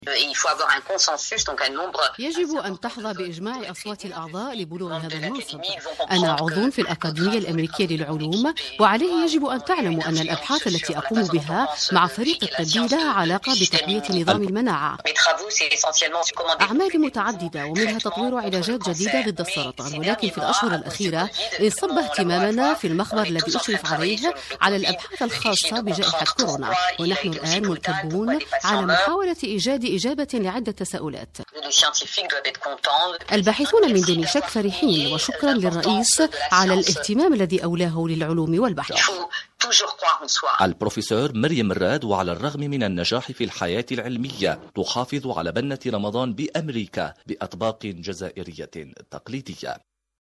يجب أن تحظى بإجماع أصوات الأعضاء لبلوغ هذا المنصب. أنا عضو في الأكاديمية الأمريكية للعلوم، وعليه يجب أن تعلموا أن الأبحاث التي أقوم بها مع فريق الطبي لها علاقة بتقوية نظام المناعة. أعمالي متعددة ومنها تطوير علاجات جديدة ضد السرطان، ولكن في الأشهر الأخيرة انصب اهتمامنا في المخبر الذي أشرف عليه على الأبحاث الخاصة بجائحة كورونا، ونحن الآن ملتبون على محاولة إيجاد إجابة لعدة تساؤلات. الباحثون من دون شك فرحين، وشكرا للرئيس على الاهتمام الذي أولاه للعلوم والبحث. البروفيسور مريم مراد، وعلى الرغم من النجاح في الحياة العلمية تحافظ على بنة رمضان بأمريكا بأطباق جزائرية تقليدية.